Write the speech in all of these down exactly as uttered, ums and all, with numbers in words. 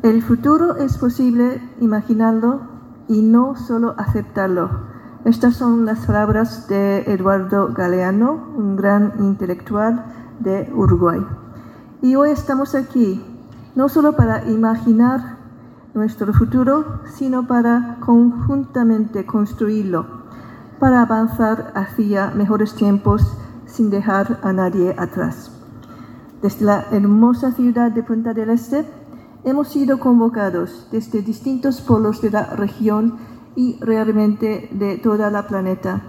El futuro es posible imaginarlo y no solo aceptarlo. Estas son las palabras de Eduardo Galeano, un gran intelectual de Uruguay. Y hoy estamos aquí, no solo para imaginar nuestro futuro, sino para conjuntamente construirlo, para avanzar hacia mejores tiempos sin dejar a nadie atrás. Desde la hermosa ciudad de Punta del Este, hemos sido convocados desde distintos polos de la región y realmente de toda la planeta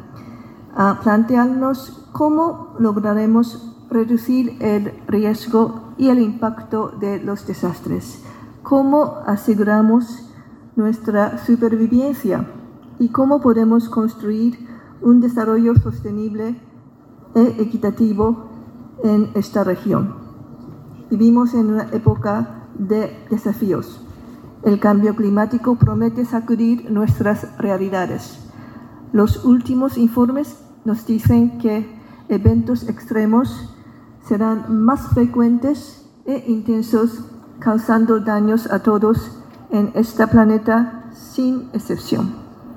a plantearnos cómo lograremos reducir el riesgo y el impacto de los desastres, cómo aseguramos nuestra supervivencia y cómo podemos construir un desarrollo sostenible e equitativo en esta región. Vivimos en una época de desafíos. El cambio climático promete sacudir nuestras realidades. Los últimos informes nos dicen que eventos extremos serán más frecuentes e intensos, causando daños a todos en este planeta sin excepción.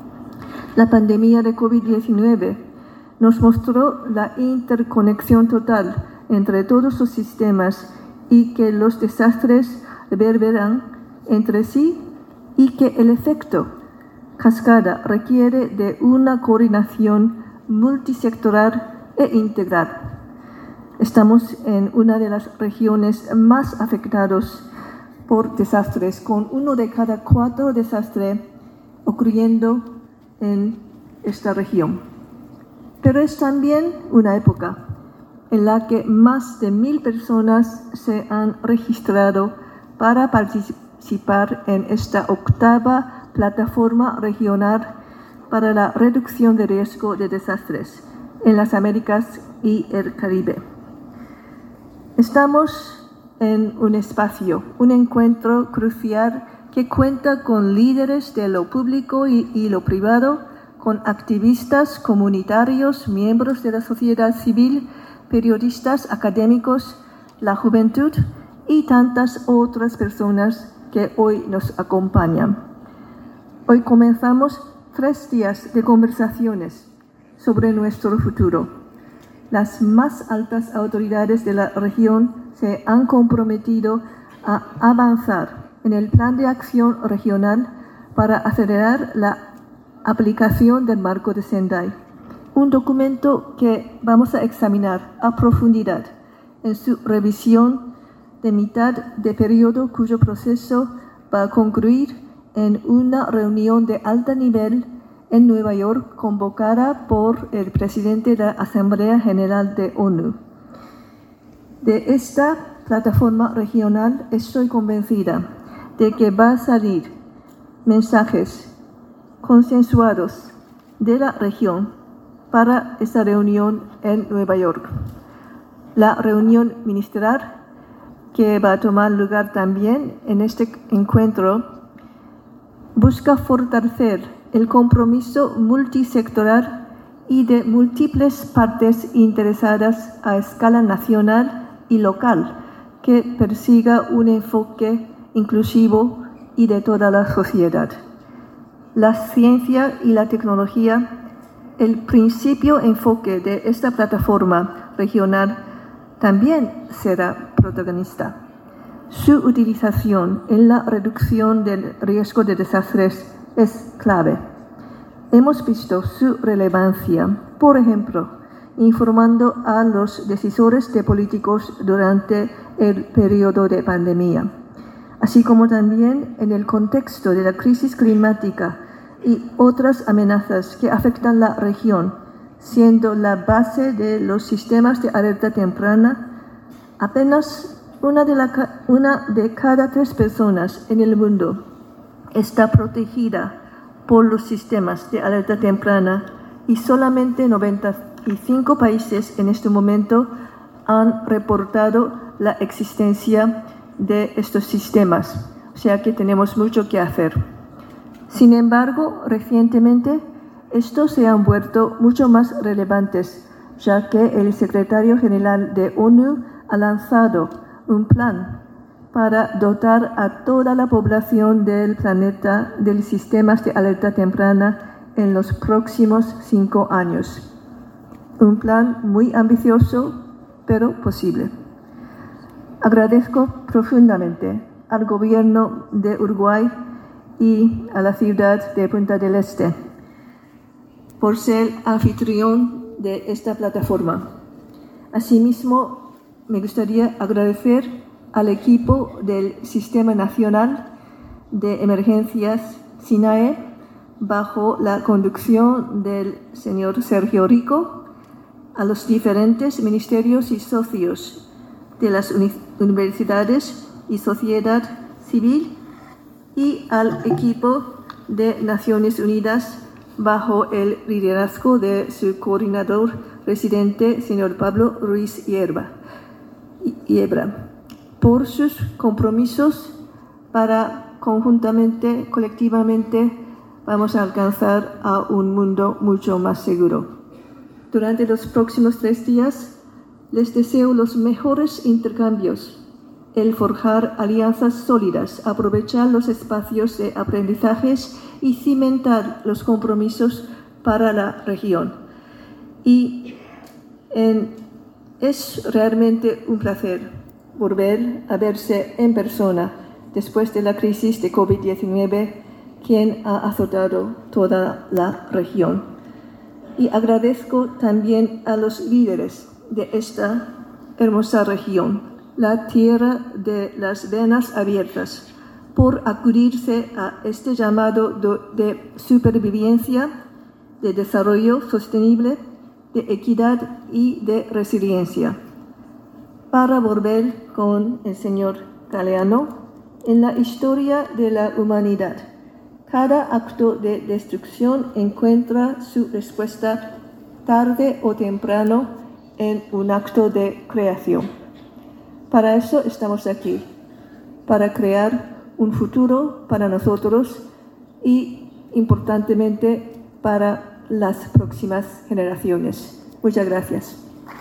La pandemia de COVID diecinueve nos mostró la interconexión total entre todos los sistemas y que los desastres reverberan entre sí y que el efecto cascada requiere de una coordinación multisectoral e integral. Estamos en una de las regiones más afectadas por desastres, con uno de cada cuatro desastres ocurriendo en esta región. Pero es también una época en la que más de mil personas se han registrado para participar en esta octava plataforma regional para la reducción de riesgo de desastres en las Américas y el Caribe. Estamos en un espacio, un encuentro crucial que cuenta con líderes de lo público y, y lo privado, con activistas comunitarios, miembros de la sociedad civil, periodistas, académicos, la juventud y tantas otras personas que hoy nos acompañan. Hoy comenzamos tres días de conversaciones sobre nuestro futuro. Las más altas autoridades de la región se han comprometido a avanzar en el Plan de Acción Regional para acelerar la aplicación del Marco de Sendai, un documento que vamos a examinar a profundidad en su revisión de mitad de periodo, cuyo proceso va a concluir en una reunión de alto nivel en Nueva York convocada por el presidente de la Asamblea General de ONU. De esta plataforma regional estoy convencida de que va a salir mensajes consensuados de la región para esta reunión en Nueva York. La reunión ministerial que va a tomar lugar también en este encuentro busca fortalecer el compromiso multisectoral y de múltiples partes interesadas a escala nacional y local que persiga un enfoque inclusivo y de toda la sociedad. La ciencia y la tecnología, el principio enfoque de esta plataforma regional, también será protagonista. Su utilización en la reducción del riesgo de desastres es clave. Hemos visto su relevancia, por ejemplo, informando a los decisores de políticos durante el periodo de pandemia, así como también en el contexto de la crisis climática y otras amenazas que afectan la región, siendo la base de los sistemas de alerta temprana. Apenas una de, la, una de cada tres personas en el mundo está protegida por los sistemas de alerta temprana y solamente noventa y cinco países en este momento han reportado la existencia de estos sistemas, o sea que tenemos mucho que hacer. Sin embargo, recientemente estos se han vuelto mucho más relevantes, ya que el secretario general de ONU ha lanzado un plan para dotar a toda la población del planeta de sistemas de alerta temprana en los próximos cinco años. Un plan muy ambicioso, pero posible. Agradezco profundamente al Gobierno de Uruguay y a la ciudad de Punta del Este por ser anfitrión de esta plataforma. Asimismo, me gustaría agradecer al equipo del Sistema Nacional de Emergencias SINAE, bajo la conducción del señor Sergio Rico, a los diferentes ministerios y socios de las uni- universidades y sociedad civil y al equipo de Naciones Unidas bajo el liderazgo de su coordinador residente, señor Pablo Ruiz Hierba, Hiebra, por sus compromisos para conjuntamente, colectivamente, vamos a alcanzar a un mundo mucho más seguro. Durante los próximos tres días, les deseo los mejores intercambios, el forjar alianzas sólidas, aprovechar los espacios de aprendizajes y cimentar los compromisos para la región. Y en, es realmente un placer volver a verse en persona después de la crisis de COVID diecinueve, quien ha azotado toda la región. Y agradezco también a los líderes de esta hermosa región, la tierra de las venas abiertas, por acudirse a este llamado de supervivencia, de desarrollo sostenible, de equidad y de resiliencia. Para volver con el señor Galeano, en la historia de la humanidad, cada acto de destrucción encuentra su respuesta tarde o temprano en un acto de creación. Para eso estamos aquí, para crear un futuro para nosotros y, importantemente, para las próximas generaciones. Muchas gracias.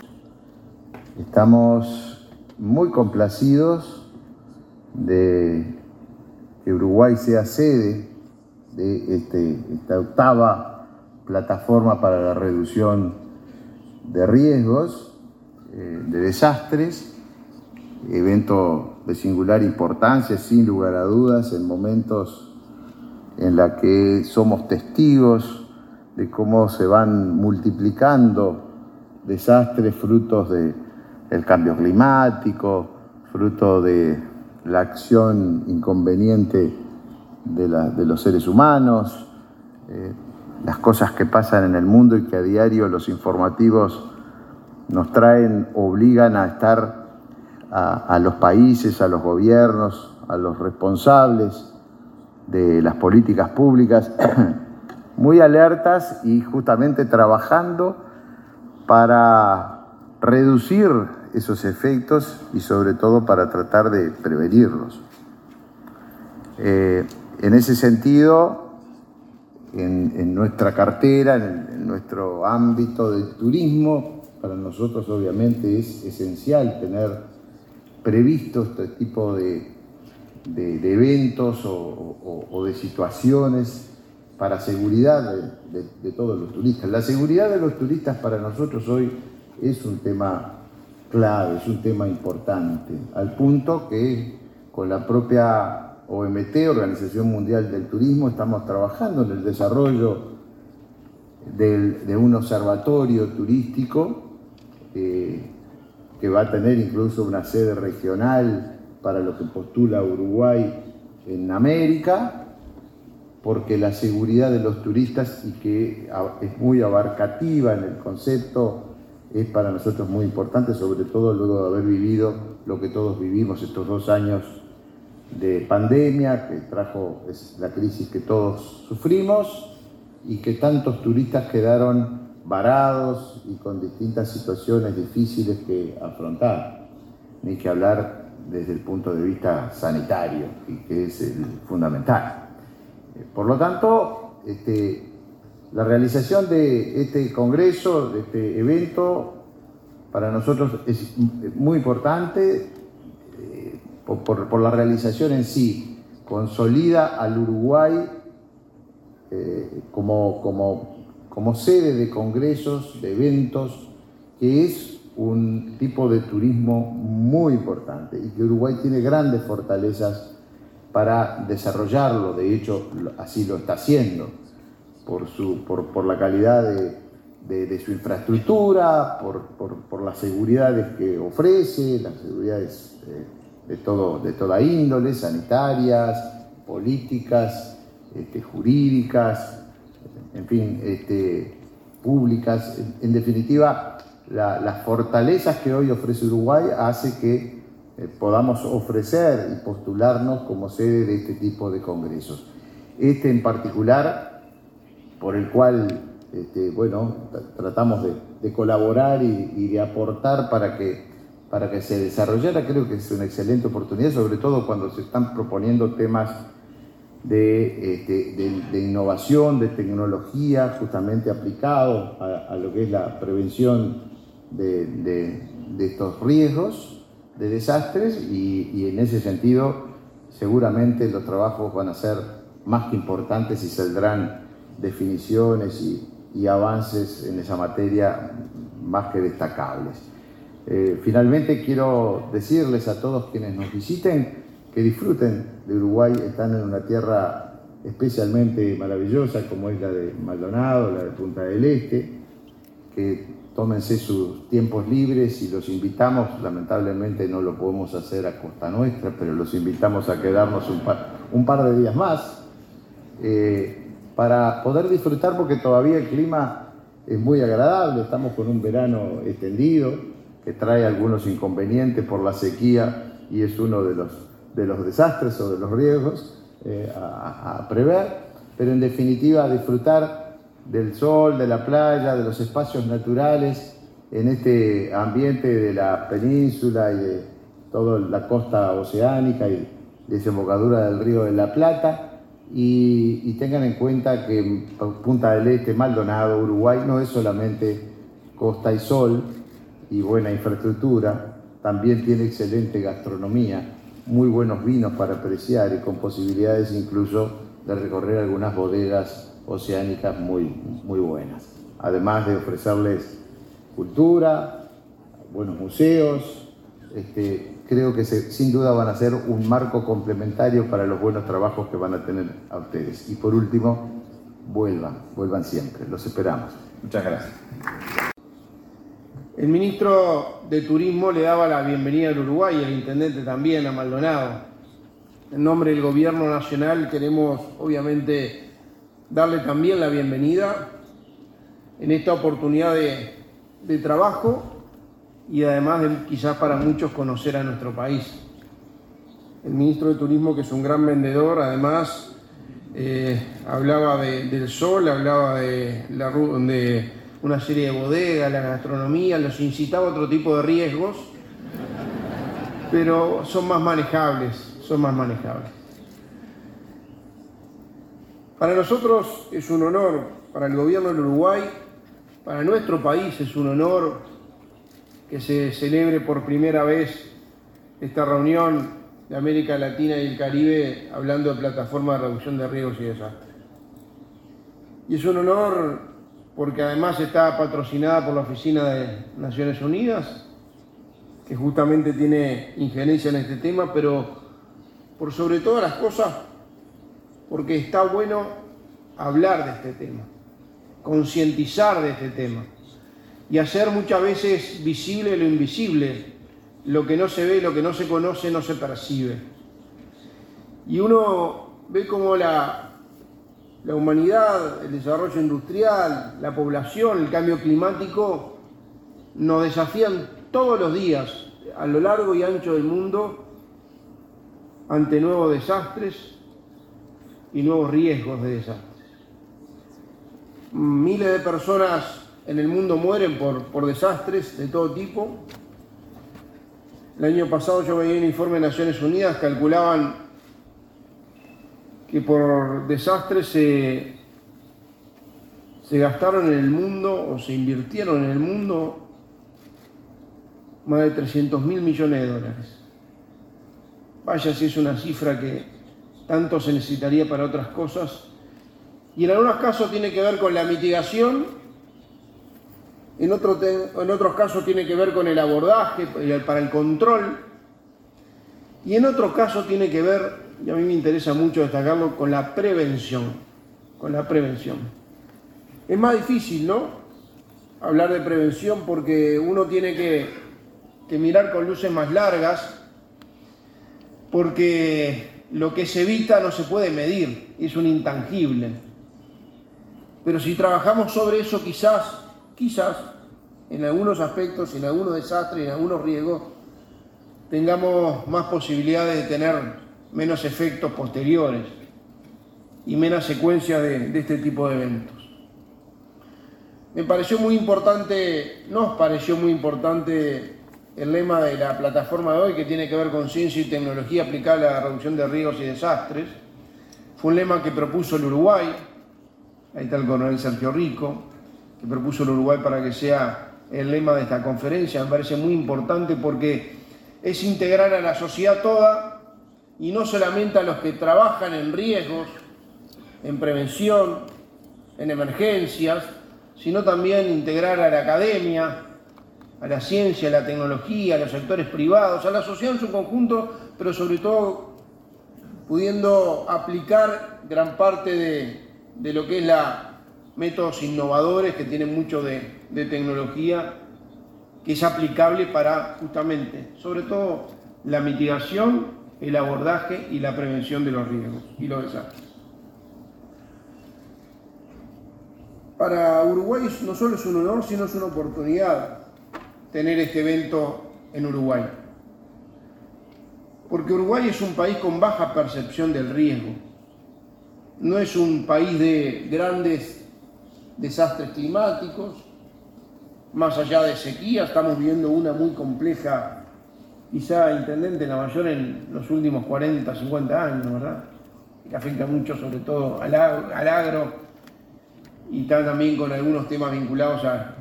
Estamos muy complacidos de que Uruguay sea sede de este, esta octava plataforma para la reducción de riesgos, eh, de desastres, evento de singular importancia, sin lugar a dudas, en momentos en los que somos testigos de cómo se van multiplicando desastres frutos de, del cambio climático, fruto de la acción inconveniente de, la, de los seres humanos, eh, las cosas que pasan en el mundo y que a diario los informativos nos traen, obligan a estar a, a los países, a los gobiernos, a los responsables de las políticas públicas, muy alertas y justamente trabajando para reducir esos efectos y sobre todo para tratar de prevenirlos. Eh, en ese sentido, en, en nuestra cartera, en, en nuestro ámbito del turismo, para nosotros obviamente es esencial tener previsto este tipo de, de, de eventos o, o, o de situaciones para seguridad de, de, de todos los turistas. La seguridad de los turistas para nosotros hoy es un tema clave, es un tema importante, al punto que con la propia O M T, Organización Mundial del Turismo, estamos trabajando en el desarrollo del, de un observatorio turístico eh, que va a tener incluso una sede regional para lo que postula Uruguay en América, porque la seguridad de los turistas, y que es muy abarcativa en el concepto, es para nosotros muy importante, sobre todo luego de haber vivido lo que todos vivimos estos dos años de pandemia, que trajo es la crisis que todos sufrimos y que tantos turistas quedaron varados y con distintas situaciones difíciles que afrontar, ni que hablar desde el punto de vista sanitario, y que es el fundamental. Por lo tanto, este, la realización de este congreso, de este evento, para nosotros es muy importante, eh, por, por, por la realización en sí, consolida al Uruguay eh, como, como, como sede de congresos, de eventos, que es un tipo de turismo muy importante y que Uruguay tiene grandes fortalezas para desarrollarlo. De hecho, así lo está haciendo, por, su, por, por la calidad de, de, de su infraestructura, por, por, por las seguridades que ofrece, las seguridades de, de, todo, de toda índole, sanitarias, políticas, este, jurídicas, en fin, este, públicas. En, en definitiva, la, las fortalezas que hoy ofrece Uruguay hace que eh, podamos ofrecer y postularnos como sede de este tipo de congresos. Este en particular, por el cual este, bueno, tratamos de, de colaborar y, y de aportar para que, para que se desarrollara, creo que es una excelente oportunidad, sobre todo cuando se están proponiendo temas de, este, de, de innovación, de tecnología, justamente aplicado a, a lo que es la prevención de, de, de estos riesgos de desastres, y, y en ese sentido seguramente los trabajos van a ser más que importantes y saldrán definiciones y, y avances en esa materia más que destacables. Eh, finalmente quiero decirles a todos quienes nos visiten que disfruten de Uruguay. Están en una tierra especialmente maravillosa como es la de Maldonado, la de Punta del Este, que tómense sus tiempos libres y los invitamos, lamentablemente no lo podemos hacer a costa nuestra, pero los invitamos a quedarnos un par, un par de días más eh, para poder disfrutar, porque todavía el clima es muy agradable. Estamos con un verano extendido que trae algunos inconvenientes por la sequía y es uno de los, de los desastres o de los riesgos eh, a, a prever, pero en definitiva disfrutar del sol, de la playa, de los espacios naturales en este ambiente de la península y de toda la costa oceánica y desembocadura del río de la Plata, y, y tengan en cuenta que Punta del Este, Maldonado, Uruguay no es solamente costa y sol y buena infraestructura, también tiene excelente gastronomía, muy buenos vinos para apreciar y con posibilidades incluso de recorrer algunas bodegas oceánicas muy, muy buenas, además de ofrecerles cultura, buenos museos. Este, creo que se, sin duda van a ser un marco complementario para los buenos trabajos que van a tener a ustedes. Y por último, vuelvan, vuelvan siempre, los esperamos. Muchas gracias. El ministro de Turismo le daba la bienvenida al Uruguay y el intendente también a Maldonado. En nombre del Gobierno Nacional queremos, obviamente, darle también la bienvenida en esta oportunidad de, de trabajo y además de quizás para muchos conocer a nuestro país. El ministro de Turismo, que es un gran vendedor, además eh, hablaba de, del sol, hablaba de, la, de una serie de bodegas, la gastronomía, los incitaba a otro tipo de riesgos, pero son más manejables, son más manejables. Para nosotros es un honor, para el gobierno del Uruguay, para nuestro país es un honor que se celebre por primera vez esta reunión de América Latina y el Caribe hablando de plataforma de reducción de riesgos y desastres. Y es un honor porque además está patrocinada por la Oficina de Naciones Unidas, que justamente tiene injerencia en este tema, pero por sobre todas las cosas, porque está bueno hablar de este tema, concientizar de este tema y hacer muchas veces visible lo invisible, lo que no se ve, lo que no se conoce, no se percibe. Y uno ve cómo la, la humanidad, el desarrollo industrial, la población, el cambio climático nos desafían todos los días a lo largo y ancho del mundo ante nuevos desastres y nuevos riesgos de desastres. Miles de personas en el mundo mueren por, por desastres de todo tipo. El año pasado yo veía un informe de Naciones Unidas, calculaban que por desastres se, se gastaron en el mundo o se invirtieron en el mundo más de trescientos mil millones de dólares. vaya si es una cifra que tanto se necesitaría para otras cosas. Y en algunos casos tiene que ver con la mitigación, en, otro te, en otros casos tiene que ver con el abordaje, para el control, y en otros casos tiene que ver, y a mí me interesa mucho destacarlo, con la prevención, con la prevención. Es más difícil, ¿no?, hablar de prevención porque uno tiene que, que mirar con luces más largas, porque lo que se evita no se puede medir, es un intangible. Pero si trabajamos sobre eso, quizás, quizás, en algunos aspectos, en algunos desastres, en algunos riesgos, tengamos más posibilidades de tener menos efectos posteriores y menos secuencias de, de este tipo de eventos. Me pareció muy importante, nos pareció muy importante el lema de la plataforma de hoy, que tiene que ver con ciencia y tecnología aplicable a la reducción de riesgos y desastres. Fue un lema que propuso el Uruguay. Ahí está el coronel Sergio Rico, que propuso el Uruguay para que sea el lema de esta conferencia. Me parece muy importante porque es integrar a la sociedad toda y no solamente a los que trabajan en riesgos, en prevención, en emergencias, sino también integrar a la academia, a la ciencia, a la tecnología, a los sectores privados, a la sociedad en su conjunto, pero sobre todo pudiendo aplicar gran parte de de lo que es la métodos innovadores que tienen mucho de, de tecnología, que es aplicable para justamente, sobre todo, la mitigación, el abordaje y la prevención de los riesgos y los desastres. Para Uruguay no solo es un honor, sino es una oportunidad tener este evento en Uruguay. Porque Uruguay es un país con baja percepción del riesgo. No es un país de grandes desastres climáticos, más allá de sequía, estamos viviendo una muy compleja, quizá, intendente, la mayor en los últimos cuarenta, cincuenta años, ¿verdad? Que afecta mucho sobre todo al agro, al agro y está también con algunos temas vinculados a,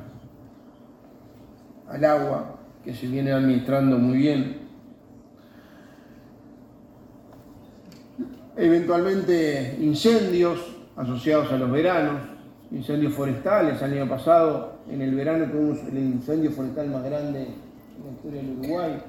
al agua, que se viene administrando muy bien. Eventualmente incendios asociados a los veranos, incendios forestales. El año pasado, en el verano, tuvimos el incendio forestal más grande en la historia del Uruguay.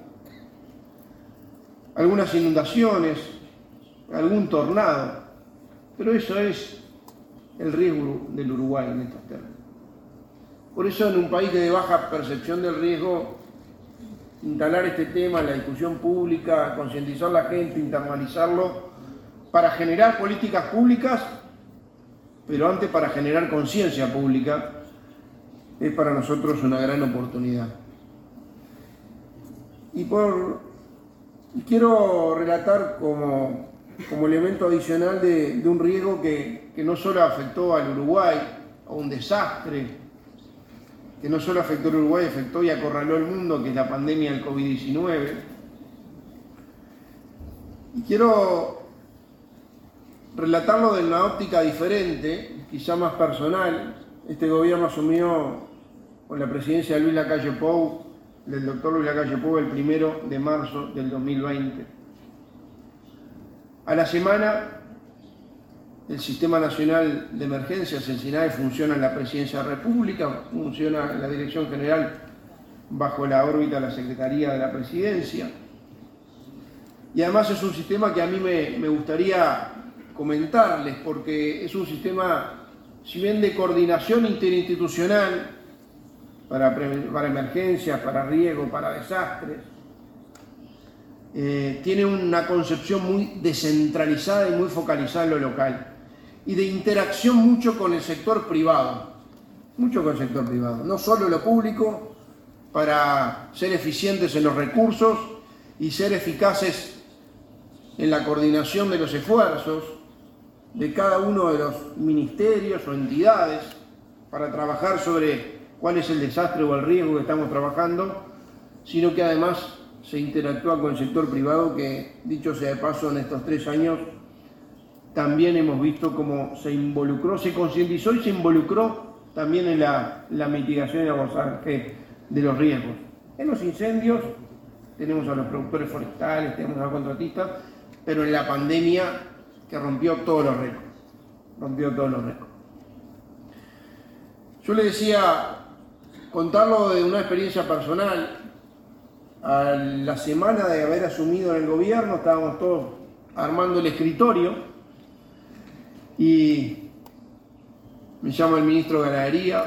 Algunas inundaciones, algún tornado, pero eso es el riesgo del Uruguay en estos términos. Por eso, en un país de baja percepción del riesgo, instalar este tema en la discusión pública, concientizar a la gente, internalizarlo, para generar políticas públicas, pero antes para generar conciencia pública, es para nosotros una gran oportunidad. Y por, quiero relatar como, como elemento adicional de, de un riesgo que, que no solo afectó al Uruguay, a un desastre, que no solo afectó al Uruguay, afectó y acorraló al mundo, que es la pandemia del COVID diecinueve. Y quiero relatarlo de una óptica diferente, quizá más personal. Este gobierno asumió con la presidencia de Luis Lacalle Pou, del doctor Luis Lacalle Pou, el primero de marzo del dos mil veinte. A la semana, el Sistema Nacional de Emergencias, el SINAE, funciona en la Presidencia de la República, funciona en la Dirección General bajo la órbita de la Secretaría de la Presidencia. Y además es un sistema que a mí me, me gustaría comentarles, porque es un sistema, si bien de coordinación interinstitucional para, para emergencias, para riesgos, para desastres, eh, tiene una concepción muy descentralizada y muy focalizada en lo local, y de interacción mucho con el sector privado, mucho con el sector privado, no solo lo público, para ser eficientes en los recursos y ser eficaces en la coordinación de los esfuerzos de cada uno de los ministerios o entidades para trabajar sobre cuál es el desastre o el riesgo que estamos trabajando, sino que además se interactúa con el sector privado, que, dicho sea de paso, en estos tres años también hemos visto cómo se involucró, se concientizó y se involucró también en la, la mitigación y abordaje de los riesgos. En los incendios tenemos a los productores forestales, tenemos a los contratistas, pero en la pandemia que rompió todos los récords, rompió todos los récords. Yo le decía, contarlo de una experiencia personal. A la semana de haber asumido en el gobierno, estábamos todos armando el escritorio y me llama el ministro de Ganadería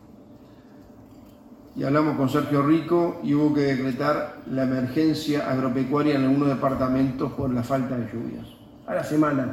y hablamos con Sergio Rico y hubo que decretar la emergencia agropecuaria en algunos departamentos por la falta de lluvias. A la semana.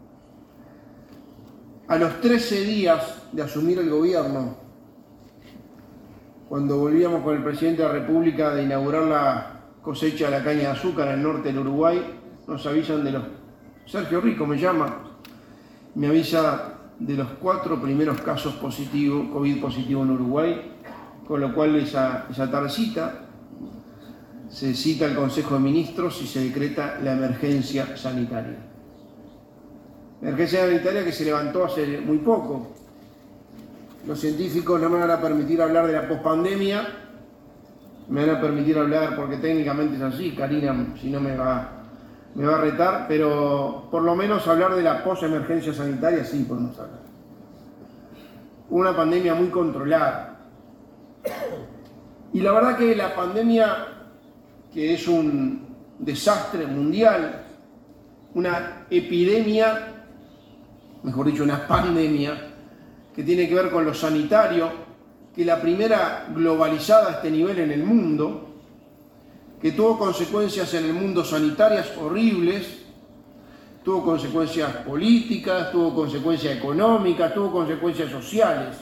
A los trece días de asumir el gobierno, cuando volvíamos con el presidente de la República de inaugurar la cosecha de la caña de azúcar en el norte del Uruguay, nos avisan de los... Sergio Rico me llama, me avisa de los cuatro primeros casos positivos, COVID positivo en Uruguay, con lo cual esa, esa tardecita se cita el Consejo de Ministros y se decreta la emergencia sanitaria. Emergencia sanitaria que se levantó hace muy poco. Los científicos no me van a permitir hablar de la pospandemia, me van a permitir hablar, porque técnicamente es así, Karina, si no me va, me va a retar, pero por lo menos hablar de la posemergencia sanitaria sí podemos hablar. Una pandemia muy controlada. Y la verdad que la pandemia, que es un desastre mundial, una epidemia, mejor dicho, una pandemia, que tiene que ver con lo sanitario, que la primera globalizada a este nivel en el mundo, que tuvo consecuencias en el mundo sanitarias horribles, tuvo consecuencias políticas, tuvo consecuencias económicas, tuvo consecuencias sociales.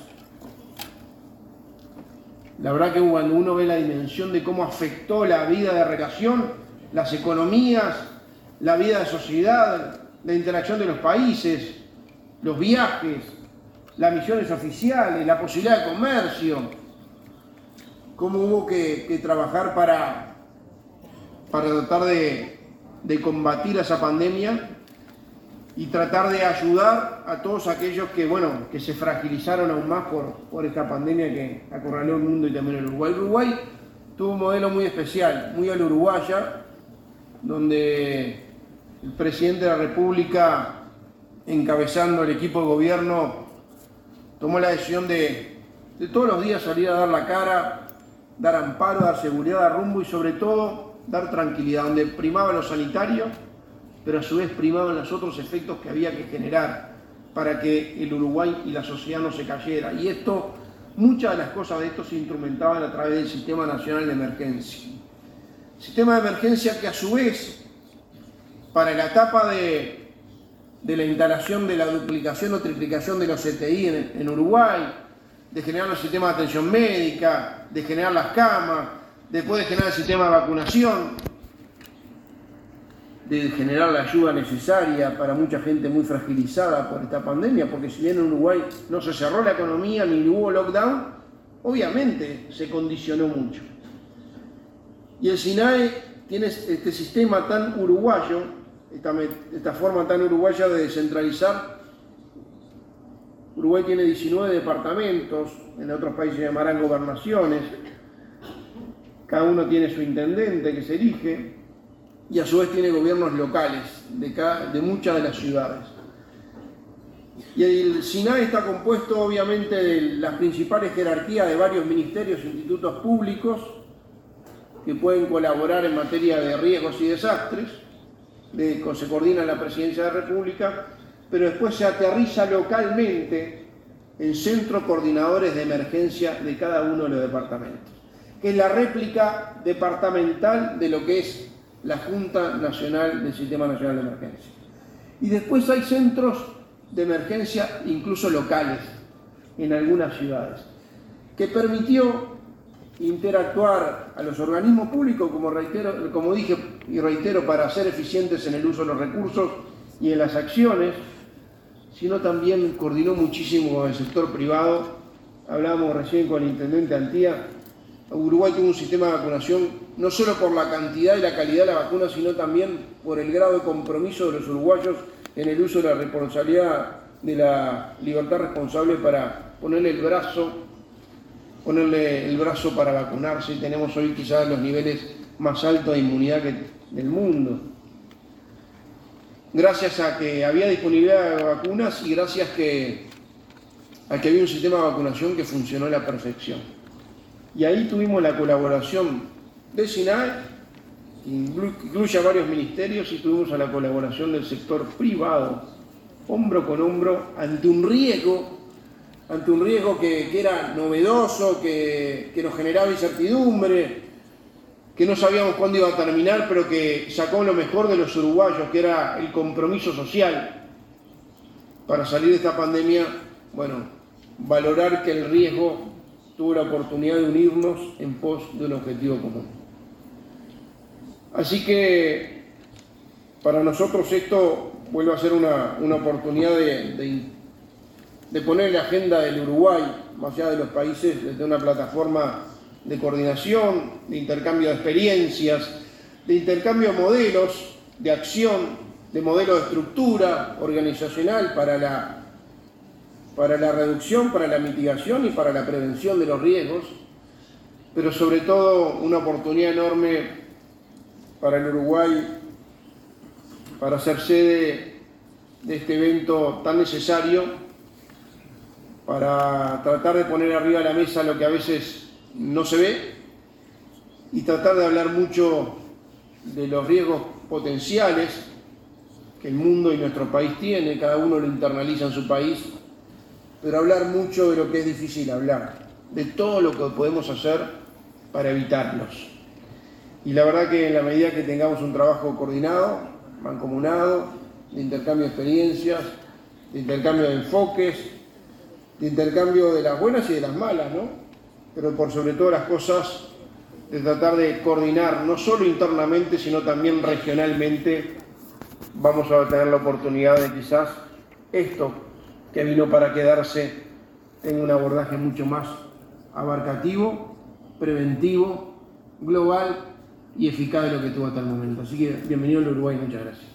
La verdad que cuando uno ve la dimensión de cómo afectó la vida de relación, las economías, la vida de sociedad, la interacción de los países, los viajes, las misiones oficiales, la posibilidad de comercio, cómo hubo que, que trabajar para, para tratar de, de combatir esa pandemia y tratar de ayudar a todos aquellos que, bueno, que se fragilizaron aún más por, por esta pandemia que acorraló el mundo y también el Uruguay. El Uruguay tuvo un modelo muy especial, muy a la uruguaya, donde el presidente de la República, encabezando el equipo de gobierno, tomó la decisión de, de todos los días salir a dar la cara, dar amparo, dar seguridad, dar rumbo y sobre todo dar tranquilidad, donde primaba lo sanitario, pero a su vez primaban los otros efectos que había que generar para que el Uruguay y la sociedad no se cayera. Y esto, muchas de las cosas de esto se instrumentaban a través del Sistema Nacional de Emergencia. Sistema de emergencia que a su vez, para la etapa de de la instalación de la duplicación o triplicación de los C T I en, en Uruguay, de generar los sistemas de atención médica, de generar las camas, después de generar el sistema de vacunación, de generar la ayuda necesaria para mucha gente muy fragilizada por esta pandemia, porque si bien en Uruguay no se cerró la economía ni hubo lockdown, obviamente se condicionó mucho. Y el SINAE tiene este sistema tan uruguayo, Esta, esta forma tan uruguaya de descentralizar. Uruguay tiene diecinueve departamentos, en otros países se llamarán gobernaciones, cada uno tiene su intendente que se elige y a su vez tiene gobiernos locales de, cada, de muchas de las ciudades. Y el SINAE está compuesto obviamente de las principales jerarquías de varios ministerios e institutos públicos que pueden colaborar en materia de riesgos y desastres. De, se coordina la Presidencia de la República, pero después se aterriza localmente en centros coordinadores de emergencia de cada uno de los departamentos, que es la réplica departamental de lo que es la Junta Nacional del Sistema Nacional de Emergencia. Y después hay centros de emergencia incluso locales en algunas ciudades, que permitió interactuar a los organismos públicos, como, reitero, como dije y reitero, para ser eficientes en el uso de los recursos y en las acciones, sino también coordinó muchísimo con el sector privado. Hablábamos recién con el intendente Antía. Uruguay tuvo un sistema de vacunación no solo por la cantidad y la calidad de la vacuna, sino también por el grado de compromiso de los uruguayos en el uso de la responsabilidad, de la libertad responsable para ponerle el brazo ponerle el brazo para vacunarse, y tenemos hoy quizás los niveles más alto de inmunidad que, del mundo. Gracias a que había disponibilidad de vacunas y gracias que, a que había un sistema de vacunación que funcionó a la perfección. Y ahí tuvimos la colaboración de SINAE, que incluye a varios ministerios, y tuvimos a la colaboración del sector privado, hombro con hombro, ante un riesgo, ante un riesgo que, que era novedoso, que, que nos generaba incertidumbre, que no sabíamos cuándo iba a terminar, pero que sacó lo mejor de los uruguayos, que era el compromiso social para salir de esta pandemia. Bueno, valorar que el riesgo tuvo la oportunidad de unirnos en pos de un objetivo común. Así que para nosotros esto vuelve a ser una, una oportunidad de, de, de poner en la agenda del Uruguay, más allá de los países, desde una plataforma de coordinación, de intercambio de experiencias, de intercambio de modelos de acción, de modelos de estructura organizacional para la, para la reducción, para la mitigación y para la prevención de los riesgos, pero sobre todo una oportunidad enorme para el Uruguay para ser sede de este evento tan necesario, para tratar de poner arriba de la mesa lo que a veces no se ve y tratar de hablar mucho de los riesgos potenciales que el mundo y nuestro país tiene, cada uno lo internaliza en su país, pero hablar mucho de lo que es difícil hablar, de todo lo que podemos hacer para evitarlos. Y la verdad que en la medida que tengamos un trabajo coordinado, mancomunado, de intercambio de experiencias, de intercambio de enfoques, de intercambio de las buenas y de las malas, ¿no? Pero por sobre todas las cosas, de tratar de coordinar, no solo internamente, sino también regionalmente, vamos a tener la oportunidad de quizás esto que vino para quedarse tenga un abordaje mucho más abarcativo, preventivo, global y eficaz de lo que tuvo hasta el momento. Así que bienvenido al Uruguay, muchas gracias.